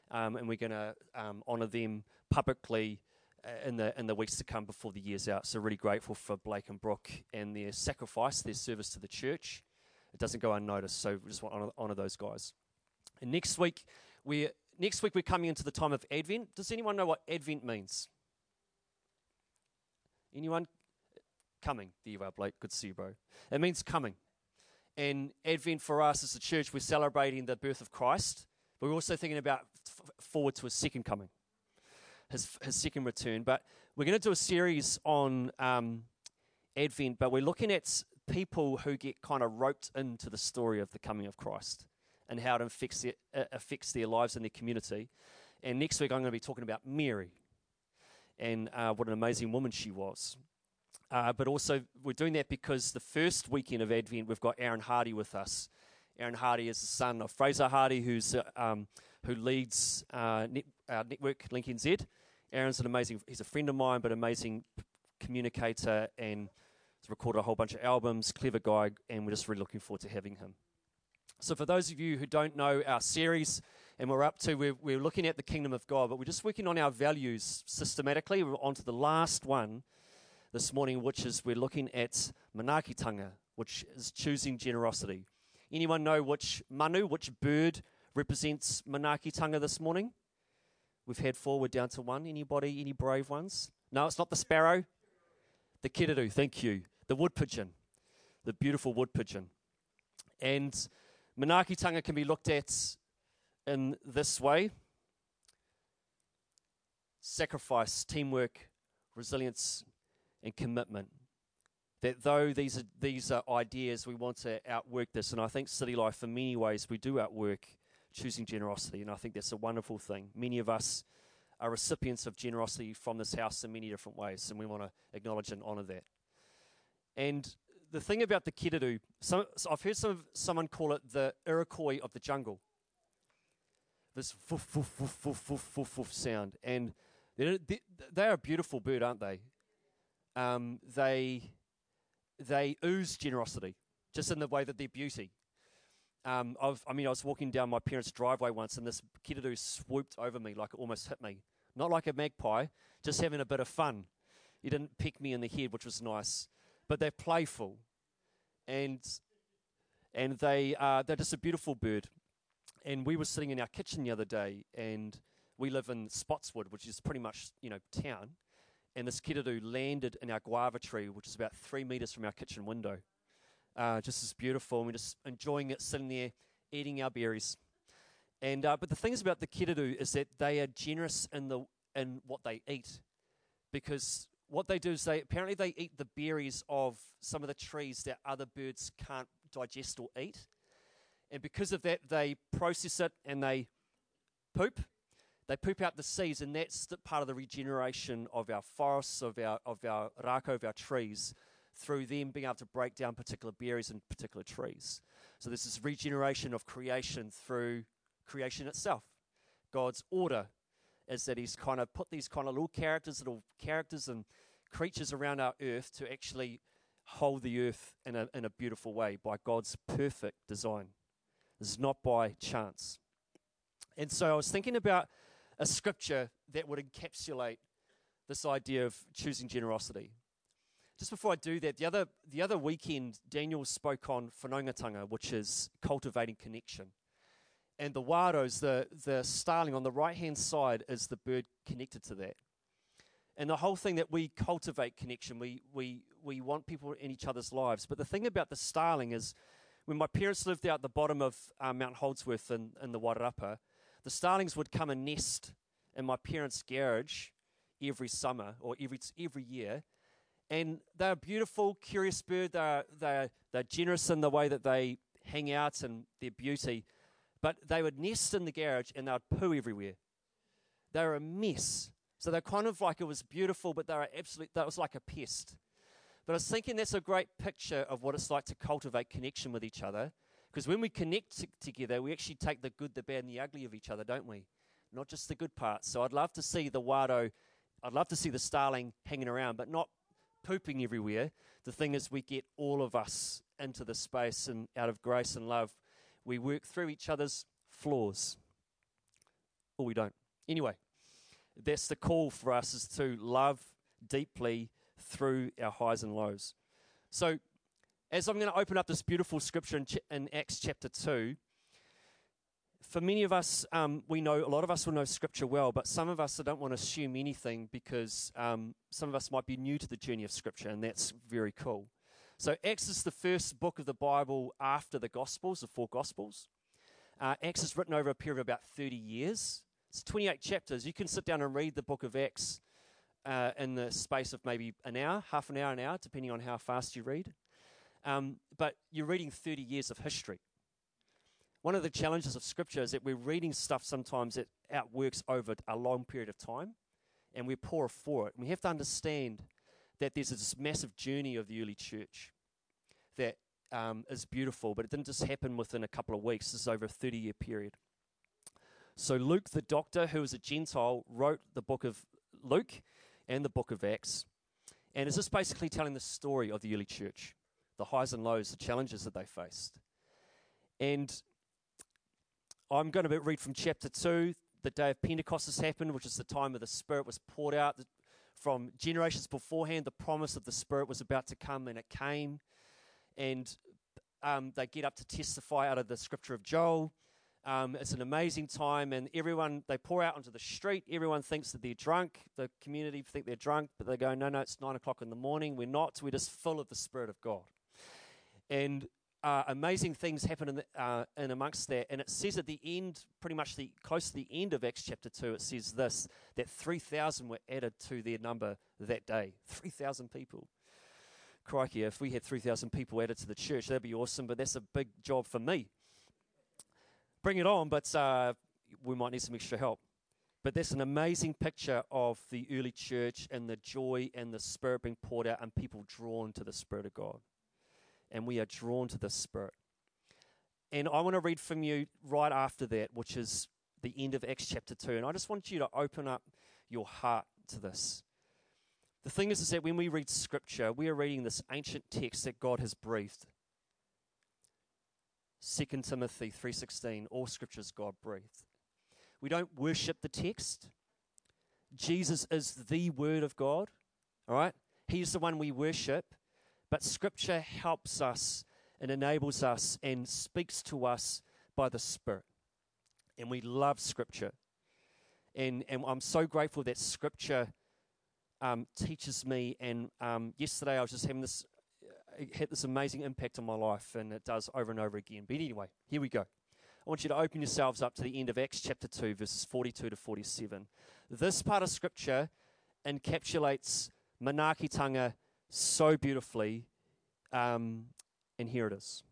and we're going to honour them publicly in the weeks to come before the year's out. So really grateful for Blake and Brooke and their sacrifice, their service to the church. It doesn't go unnoticed, so we just want to honour those guys. And next week we're coming into the time of Advent. Does anyone know what Advent means? Anyone? Coming. There you are, Blake. Good to see you, bro. It means coming. And Advent for us as a church, we're celebrating the birth of Christ, but we're also thinking about forward to his second coming, his second return. But we're going to do a series on Advent, but we're looking at people who get kind of roped into the story of the coming of Christ and how it affects their lives and their community. And next week I'm going to be talking about Mary and what an amazing woman she was. But also we're doing that because the first weekend of Advent we've got Aaron Hardy with us. Aaron Hardy is the son of Fraser Hardy, who leads our network, Link NZ. Aaron's he's a friend of mine, but amazing communicator, and has recorded a whole bunch of albums, clever guy, and we're just really looking forward to having him. So for those of you who don't know our series, and we're looking at the kingdom of God, but we're just working on our values systematically. We're on to the last one this morning, which is we're looking at manaakitanga, which is choosing generosity. Anyone know which bird represents manaakitanga this morning? We've had 4, we're down to 1. Anybody, any brave ones? No, it's not the sparrow. The kiriru, thank you. The wood pigeon, the beautiful wood pigeon. And manaakitanga can be looked at in this way: sacrifice, teamwork, resilience, and commitment. That though these are ideas, we want to outwork this. And I think City Life, in many ways, we do outwork choosing generosity. And I think that's a wonderful thing. Many of us are recipients of generosity from this house in many different ways. And we want to acknowledge and honour that. And the thing about the kiriru, so I've heard someone call it the Iroquois of the jungle. This woof, woof, woof, woof, woof, woof, woof sound. And they're a beautiful bird, aren't they? They ooze generosity, just in the way that they're beauty. I was walking down my parents' driveway once, and this kiriru swooped over me like it almost hit me. Not like a magpie, just having a bit of fun. He didn't peck me in the head, which was nice. But they're playful, and they're just a beautiful bird. And we were sitting in our kitchen the other day, and we live in Spotswood, which is pretty much town. And this kiriru landed in our guava tree, which is about 3 meters from our kitchen window. Just as beautiful, and we're just enjoying it, sitting there, eating our berries. And but the thing is about the kiriru is that they are generous in what they eat, because what they do is they eat the berries of some of the trees that other birds can't digest or eat. And because of that, they process it and they poop. They poop out the seeds, and that's part of the regeneration of our forests, of our rako, of our trees, through them being able to break down particular berries in particular trees. So this is regeneration of creation through creation itself. God's order is that he's kind of put these kind of little characters and creatures around our earth to actually hold the earth in a beautiful way by God's perfect design. This is not by chance. And so I was thinking about a scripture that would encapsulate this idea of choosing generosity. Just before I do that, the other weekend, Daniel spoke on whanaungatanga, which is cultivating connection. And the waros, the starling on the right-hand side, is the bird connected to that. And the whole thing that we cultivate connection, we want people in each other's lives. But the thing about the starling is, when my parents lived out at the bottom of Mount Holdsworth in the Wairarapa, the starlings would come and nest in my parents' garage every summer or every year. And they're a beautiful, curious bird. They're generous in the way that they hang out and their beauty. But they would nest in the garage and they would poo everywhere. They were a mess. So they're kind of like, it was beautiful, but that was like a pest. But I was thinking that's a great picture of what it's like to cultivate connection with each other. Because when we connect together, we actually take the good, the bad, and the ugly of each other, don't we? Not just the good parts. So I'd love to see the waro, I'd love to see the starling hanging around, but not pooping everywhere. The thing is, we get all of us into the space, and out of grace and love, we work through each other's flaws. or we don't. Anyway, that's the call for us, is to love deeply through our highs and lows. So as I'm going to open up this beautiful scripture in Acts chapter 2, for many of us, we know, a lot of us will know scripture well, but some of us don't want to assume anything because some of us might be new to the journey of scripture, and that's very cool. So Acts is the first book of the Bible after the Gospels, the 4 Gospels. Acts is written over a period of about 30 years. It's 28 chapters. You can sit down and read the book of Acts in the space of maybe an hour, half an hour, depending on how fast you read. But you're reading 30 years of history. One of the challenges of Scripture is that we're reading stuff sometimes that outworks over a long period of time, and we're poorer for it. And we have to understand that there's this massive journey of the early church that is beautiful, but it didn't just happen within a couple of weeks. This is over a 30-year period. So Luke, the doctor, who was a Gentile, wrote the book of Luke and the book of Acts, and it's just basically telling the story of the early church, the highs and lows, the challenges that they faced. And I'm going to read from chapter 2. The day of Pentecost has happened, which is the time of the Spirit was poured out. From generations beforehand, the promise of the Spirit was about to come, and it came. And they get up to testify out of the scripture of Joel. It's an amazing time, and they pour out onto the street. Everyone thinks that they're drunk. The community think they're drunk, but they go, no, it's 9 o'clock in the morning. We're not. We're just full of the Spirit of God. And amazing things happen in amongst that. And it says at the end, pretty much close to the end of Acts chapter 2, it says this, that 3,000 were added to their number that day. 3,000 people. Crikey, if we had 3,000 people added to the church, that'd be awesome, but that's a big job for me. Bring it on, but we might need some extra help. But that's an amazing picture of the early church and the joy and the Spirit being poured out and people drawn to the Spirit of God. And we are drawn to the Spirit. And I want to read from you right after that, which is the end of Acts chapter 2. And I just want you to open up your heart to this. The thing is that when we read Scripture, we are reading this ancient text that God has breathed. 2 Timothy 3:16, all Scripture is God breathed. We don't worship the text. Jesus is the Word of God, all right? He's the one we worship. But Scripture helps us and enables us and speaks to us by the Spirit. And we love Scripture. And I'm so grateful that Scripture teaches me. And yesterday I was just having it had this amazing impact on my life, and it does over and over again. But anyway, here we go. I want you to open yourselves up to the end of Acts chapter 2, verses 42 to 47. This part of Scripture encapsulates manaakitanga so beautifully, and here it is.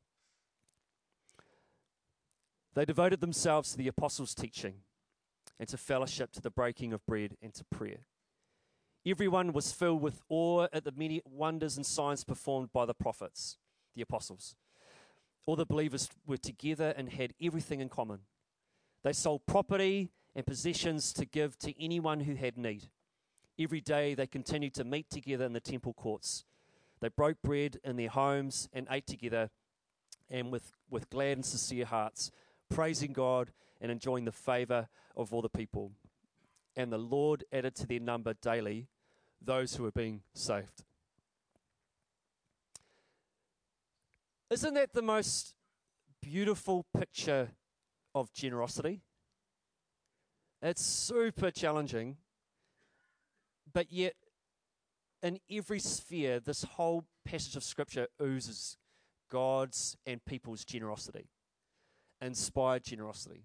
They devoted themselves to the apostles' teaching and to fellowship, to the breaking of bread and to prayer. Everyone was filled with awe at the many wonders and signs performed by the prophets, the apostles. All the believers were together and had everything in common. They sold property and possessions to give to anyone who had need. Every day they continued to meet together in the temple courts. They broke bread in their homes and ate together, and with glad and sincere hearts, praising God and enjoying the favor of all the people. And the Lord added to their number daily those who were being saved. Isn't that the most beautiful picture of generosity? It's super challenging. But yet, in every sphere, this whole passage of Scripture oozes God's and people's generosity, inspired generosity.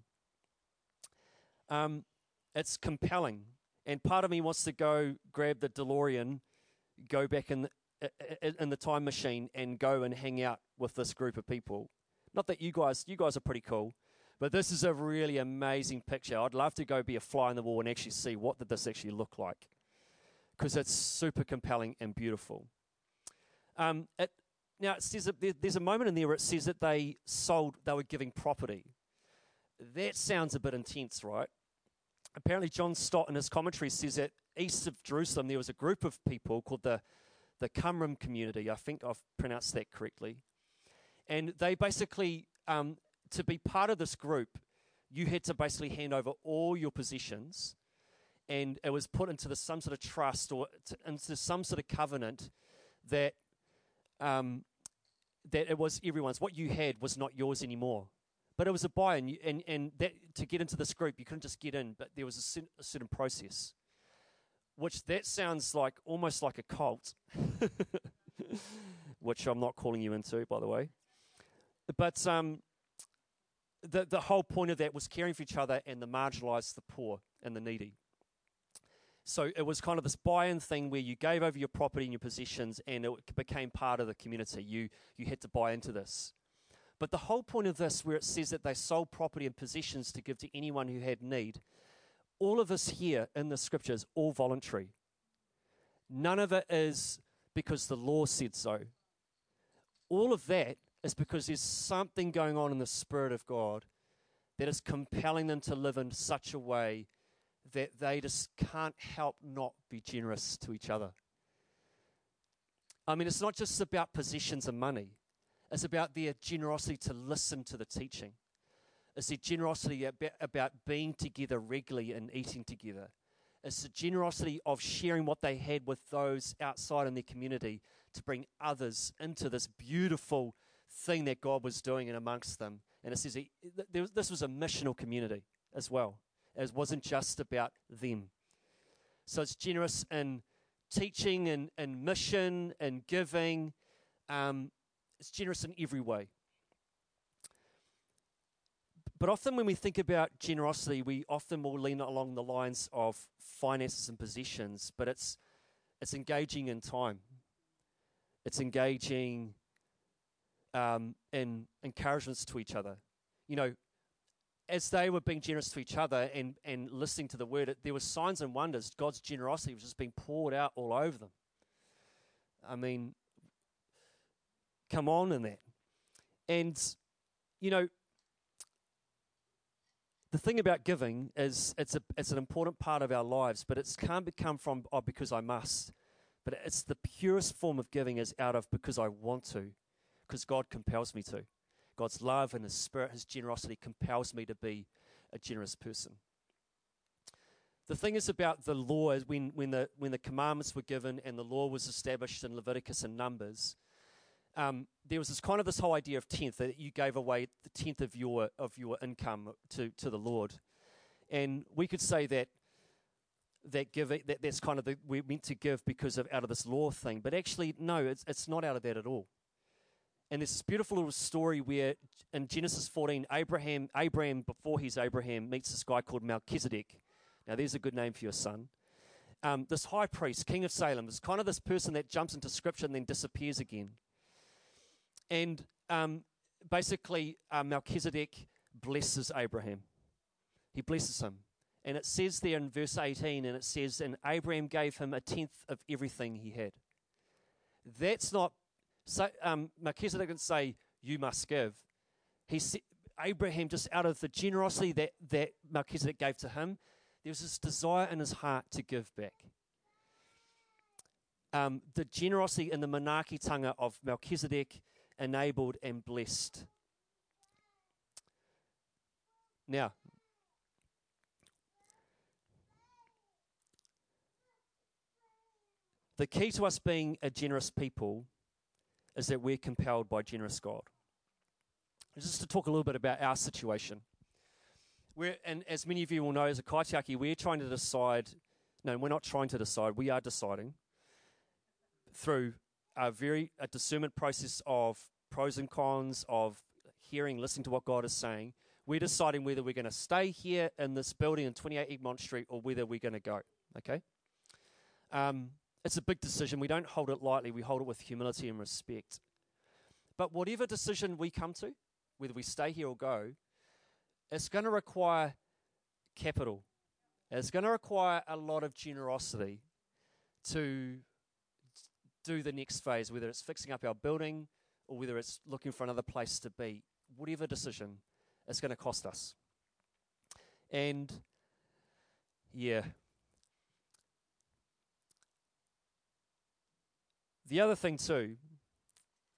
It's compelling, and part of me wants to go grab the DeLorean, go back in the time machine, and go and hang out with this group of people. Not that you guys are pretty cool, but this is a really amazing picture. I'd love to go be a fly on the wall and actually see what did this actually look like, because it's super compelling and beautiful. Now, it says that there's a moment in there where it says that they were giving property. That sounds a bit intense, right? Apparently, John Stott in his commentary says that east of Jerusalem there was a group of people called the Qumran community. I think I've pronounced that correctly. And they basically, to be part of this group, you had to basically hand over all your possessions, and it was put into some sort of trust or into some sort of covenant that that it was everyone's. What you had was not yours anymore. But it was a buy-in, and that to get into this group, you couldn't just get in, but there was a certain process, which that sounds like almost like a cult, which I'm not calling you into, by the way. But the whole point of that was caring for each other and the marginalised, the poor, and the needy. So it was kind of this buy-in thing where you gave over your property and your possessions, and it became part of the community. You had to buy into this. But the whole point of this, where it says that they sold property and possessions to give to anyone who had need, all of this here in the scripture is all voluntary. None of it is because the law said so. All of that is because there's something going on in the Spirit of God that is compelling them to live in such a way that they just can't help not be generous to each other. I mean, it's not just about possessions and money. It's about their generosity to listen to the teaching. It's their generosity about being together regularly and eating together. It's the generosity of sharing what they had with those outside in their community to bring others into this beautiful thing that God was doing in amongst them. And it says this was a missional community as well. It wasn't just about them. So it's generous in teaching and mission and giving. It's generous in every way. But often when we think about generosity, we often will lean along the lines of finances and possessions, but it's engaging in time. It's engaging in encouragements to each other. You know, as they were being generous to each other and listening to the word, there were signs and wonders. God's generosity was just being poured out all over them. I mean, come on in that. And, you know, the thing about giving is it's an important part of our lives, but it can't become from, because I must. But it's the purest form of giving is out of because I want to, because God compels me to. God's love and His Spirit, His generosity compels me to be a generous person. The thing is about the law is when the commandments were given and the law was established in Leviticus and Numbers, there was this whole idea of tenth, that you gave away the tenth of your income to the Lord, and we could say that's kind of we're meant to give because of out of this law thing, but actually no, it's not out of that at all. And there's this beautiful little story where in Genesis 14, Abraham, before he's Abraham, meets this guy called Melchizedek. Now, there's a good name for your son. This high priest, king of Salem, is kind of this person that jumps into Scripture and then disappears again. And basically, Melchizedek blesses Abraham. He blesses him. And it says there in verse 18, and it says, and Abraham gave him a tenth of everything he had. That's not... So Melchizedek didn't say, you must give. He said, Abraham, just out of the generosity that Melchizedek gave to him, there was this desire in his heart to give back. The generosity in the monarchitanga of Melchizedek enabled and blessed. Now, the key to us being a generous people is that we're compelled by generous God. Just to talk a little bit about our situation. And as many of you will know, as a kaitiaki, we're trying to decide, no, we're not trying to decide, we are deciding through a discernment process of pros and cons, of listening to what God is saying. We're deciding whether we're going to stay here in this building in 28 Egmont Street or whether we're going to go, okay? It's a big decision. We don't hold it lightly. We hold it with humility and respect. But whatever decision we come to, whether we stay here or go, it's going to require capital. It's going to require a lot of generosity to do the next phase, whether it's fixing up our building or whether it's looking for another place to be. Whatever decision, it's going to cost us. And, yeah. The other thing too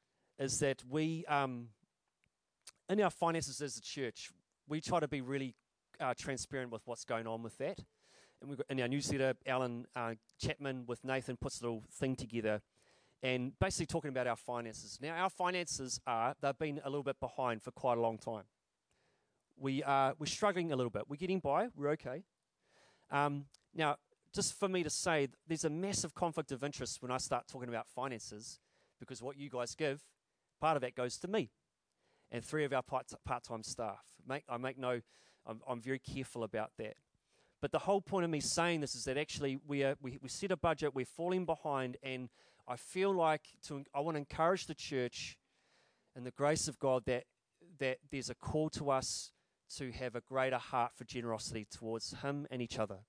is that we, in our finances as a church, we try to be really transparent with what's going on with that. And we've got in our newsletter, Alan Chapman with Nathan puts a little thing together and basically talking about our finances. Now, our finances they've been a little bit behind for quite a long time. We're struggling a little bit. We're getting by. We're okay. Now, just for me to say, there's a massive conflict of interest when I start talking about finances, because what you guys give, part of that goes to me and 3 of our part-time staff. I'm very careful about that. But the whole point of me saying this is that actually we set a budget, we're falling behind, and I feel like I want to encourage the church and the grace of God that there's a call to us to have a greater heart for generosity towards Him and each other.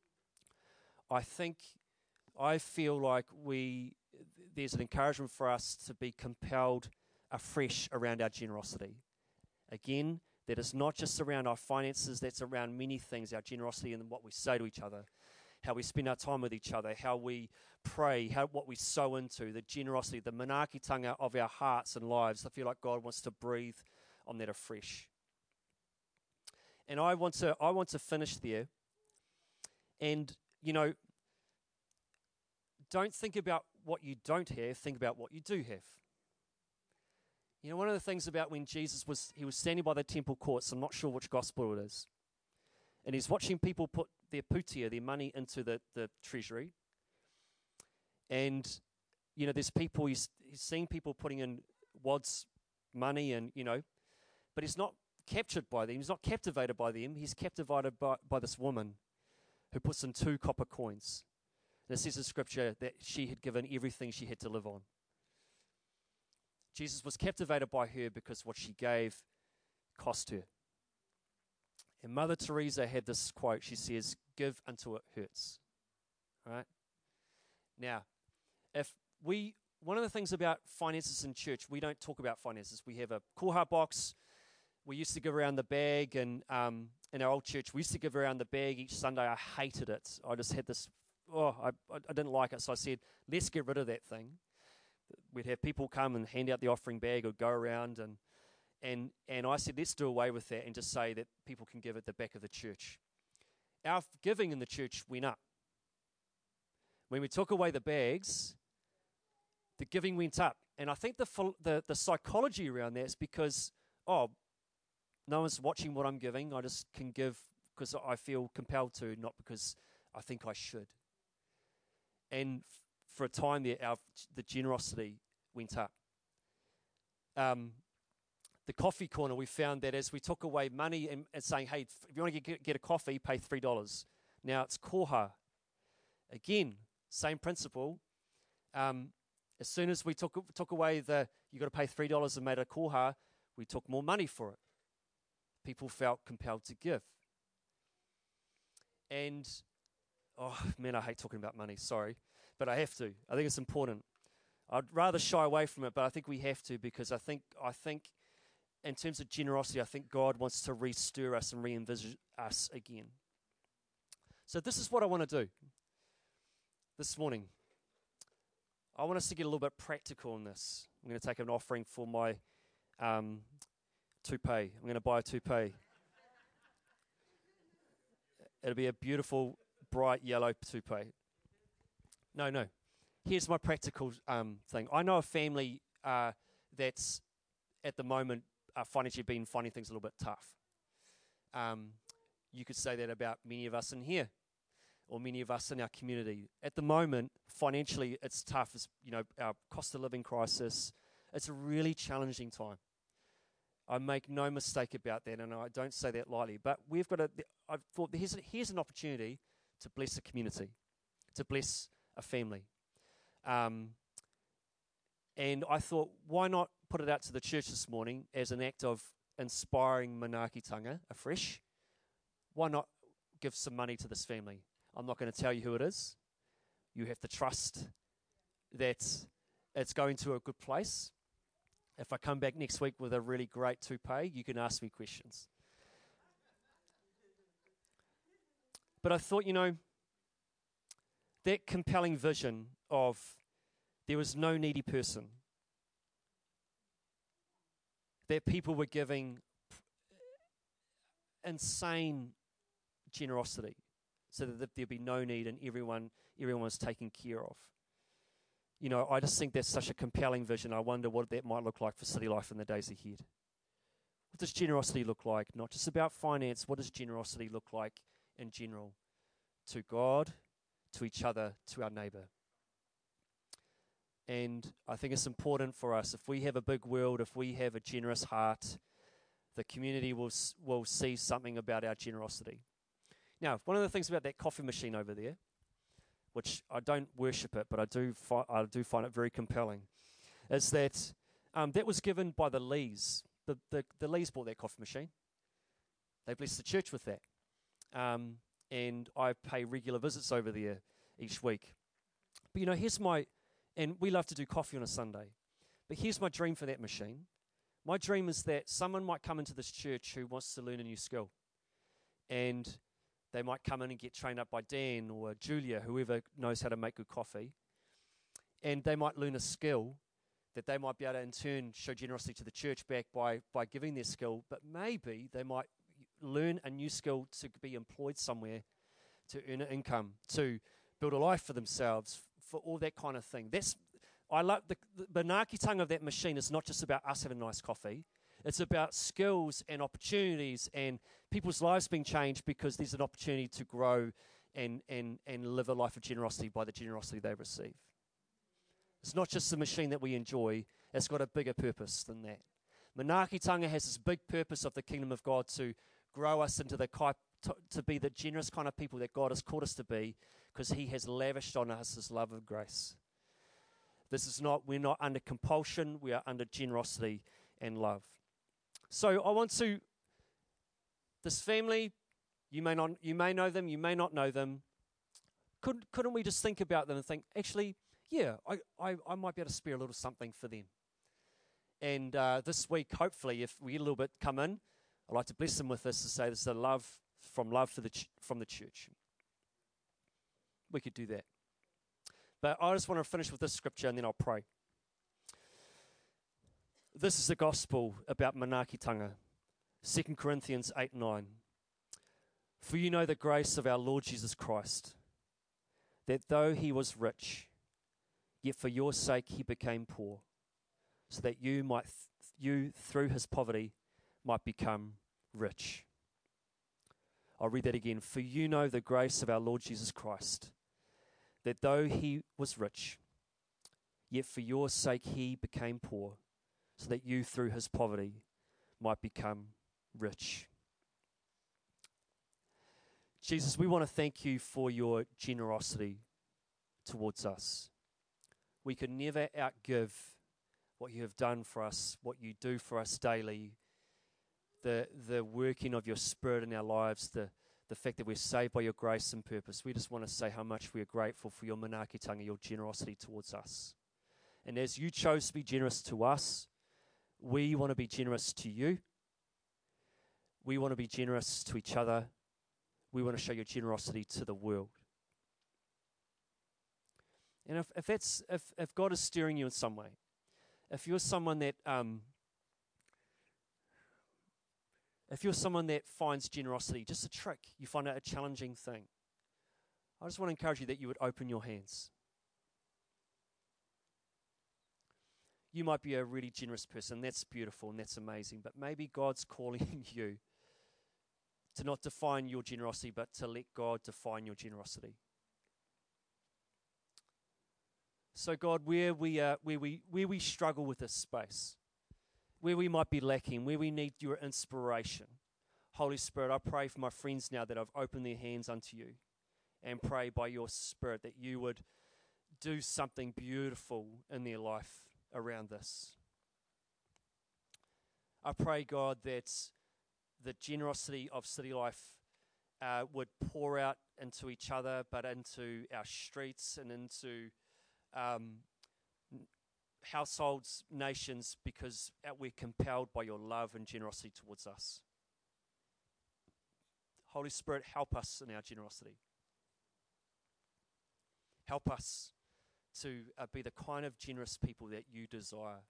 I feel like there's an encouragement for us to be compelled afresh around our generosity. Again, that is not just around our finances, that's around many things, our generosity and what we say to each other, how we spend our time with each other, how we pray, what we sow into, the generosity, the manaakitanga of our hearts and lives. I feel like God wants to breathe on that afresh. And I want to finish there. And, don't think about what you don't have, think about what you do have. One of the things about when Jesus was standing by the temple courts, I'm not sure which gospel it is, and he's watching people put their putia, their money, into the treasury. And, there's people, he's seeing people putting in wads money and, but he's not captured by them. He's not captivated by them. He's captivated by this woman who puts in 2 copper coins. And it says in Scripture that she had given everything she had to live on. Jesus was captivated by her because what she gave cost her. And Mother Teresa had this quote. She says, "Give until it hurts." Right? Now, one of the things about finances in church, we don't talk about finances. We have a koha box. We used to give around the bag, and in our old church, we used to give around the bag each Sunday. I hated it. I just had this, I didn't like it. So I said, let's get rid of that thing. We'd have people come and hand out the offering bag or go around, and I said, let's do away with that and just say that people can give at the back of the church. Our giving in the church went up. When we took away the bags, the giving went up. And I think the psychology around that is because, no one's watching what I'm giving. I just can give because I feel compelled to, not because I think I should. And for a time there, the generosity went up. The coffee corner, we found that as we took away money and saying, hey, if you want to get a coffee, pay $3. Now it's koha. Again, same principle. As soon as we took away you got to pay $3 and made a koha, we took more money for it. People felt compelled to give. And, I hate talking about money, sorry. But I have to. I think it's important. I'd rather shy away from it, but I think we have to, because I think in terms of generosity, I think God wants to re-stir us and re-envisage us again. So this is what I want to do this morning. I want us to get a little bit practical in this. I'm going to take an offering for my toupee. I'm going to buy a toupee. It'll be a beautiful, bright yellow toupee. No. Here's my practical thing. I know a family that's at the moment financially been finding things a little bit tough. You could say that about many of us in here, or many of us in our community. At the moment, financially, it's tough. It's, our cost of living crisis. It's a really challenging time. I make no mistake about that, and I don't say that lightly. But we've got I thought here's an opportunity to bless a community, to bless a family. And I thought, why not put it out to the church this morning as an act of inspiring manaakitanga afresh? Why not give some money to this family? I'm not going to tell you who it is. You have to trust that it's going to a good place. If I come back next week with a really great toupee, you can ask me questions. But I thought, that compelling vision of there was no needy person, that people were giving insane generosity, so that there'd be no need and everyone was taken care of. You know, I just think that's such a compelling vision. I wonder what that might look like for City Life in the days ahead. What does generosity look like? Not just about finance. What does generosity look like in general? To God, to each other, to our neighbour. And I think it's important for us, if we have a big world, if we have a generous heart, the community will see something about our generosity. Now, one of the things about that coffee machine over there, which I don't worship it, but I do find it very compelling, is that that was given by the Lees. The Lees bought that coffee machine. They blessed the church with that. And I pay regular visits over there each week. But, you know, and we love to do coffee on a Sunday. But here's my dream for that machine. My dream is that someone might come into this church who wants to learn a new skill. And they might come in and get trained up by Dan or Julia, whoever knows how to make good coffee. And they might learn a skill that they might be able to, in turn, show generosity to the church back by giving their skill. But maybe they might learn a new skill to be employed somewhere, to earn an income, to build a life for themselves, for all that kind of thing. I love the manaakitanga of that machine is not just about us having nice coffee. It's about skills and opportunities and people's lives being changed because there's an opportunity to grow and live a life of generosity by the generosity they receive. It's not just the machine that we enjoy. It's got a bigger purpose than that. Manaakitanga has this big purpose of the kingdom of God to grow us into to be the generous kind of people that God has called us to be, because he has lavished on us his love and grace. We're not under compulsion, we are under generosity and love. So this family, you may know them, you may not know them. Couldn't we just think about them and think, actually, yeah, I might be able to spare a little something for them. And this week, hopefully, if we get a little bit come in, I'd like to bless them with this to say this is a love from the church. We could do that. But I just want to finish with this scripture and then I'll pray. This is the gospel about manaakitanga. 2 Corinthians 8:9. For you know the grace of our Lord Jesus Christ, that though he was rich, yet for your sake he became poor, so that you through his poverty might become rich. I'll read that again. For you know the grace of our Lord Jesus Christ, that though he was rich, yet for your sake he became poor, so that you through his poverty might become rich. Jesus, we want to thank you for your generosity towards us. We could never outgive what you have done for us, what you do for us daily, the working of your Spirit in our lives, the fact that we're saved by your grace and purpose. We just want to say how much we are grateful for your manaakitanga, your generosity towards us. And as you chose to be generous to us, we want to be generous to you. We want to be generous to each other. We want to show your generosity to the world. And if God is steering you in some way, if you're someone that finds generosity just a trick, you find it a challenging thing, I just want to encourage you that you would open your hands. You might be a really generous person. That's beautiful and that's amazing. But maybe God's calling you to not define your generosity, but to let God define your generosity. So God, where we struggle with this space, where we might be lacking, where we need your inspiration, Holy Spirit, I pray for my friends now that I've opened their hands unto you, and pray by your Spirit that you would do something beautiful in their life around this. I pray, God, that the generosity of City Life would pour out into each other, but into our streets and into households, nations, because we're compelled by your love and generosity towards us. Holy Spirit, help us in our generosity. Help us to be the kind of generous people that you desire.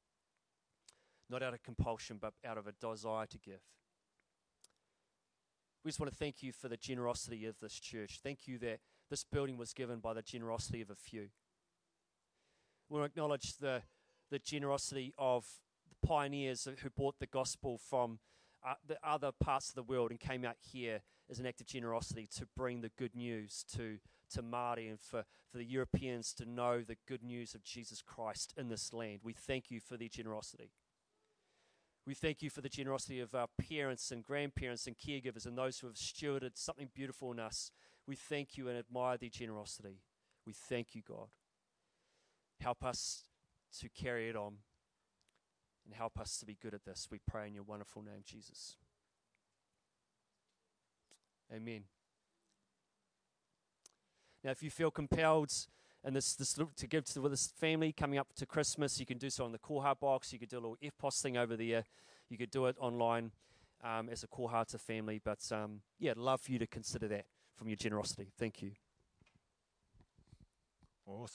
Not out of compulsion, but out of a desire to give. We just want to thank you for the generosity of this church. Thank you that this building was given by the generosity of a few. We want to acknowledge the generosity of the pioneers who brought the gospel from the other parts of the world and came out here as an act of generosity to bring the good news to Māori and for the Europeans to know the good news of Jesus Christ in this land. We thank you for their generosity. We thank you for the generosity of our parents and grandparents and caregivers and those who have stewarded something beautiful in us. We thank you and admire their generosity. We thank you, God. Help us to carry it on and help us to be good at this. We pray in your wonderful name, Jesus. Amen. Now, if you feel compelled and this to give to this family coming up to Christmas, you can do so on the Koha box. You could do a little EFTPOS thing over there. You could do it online as a Koha to family. But, I'd love for you to consider that from your generosity. Thank you.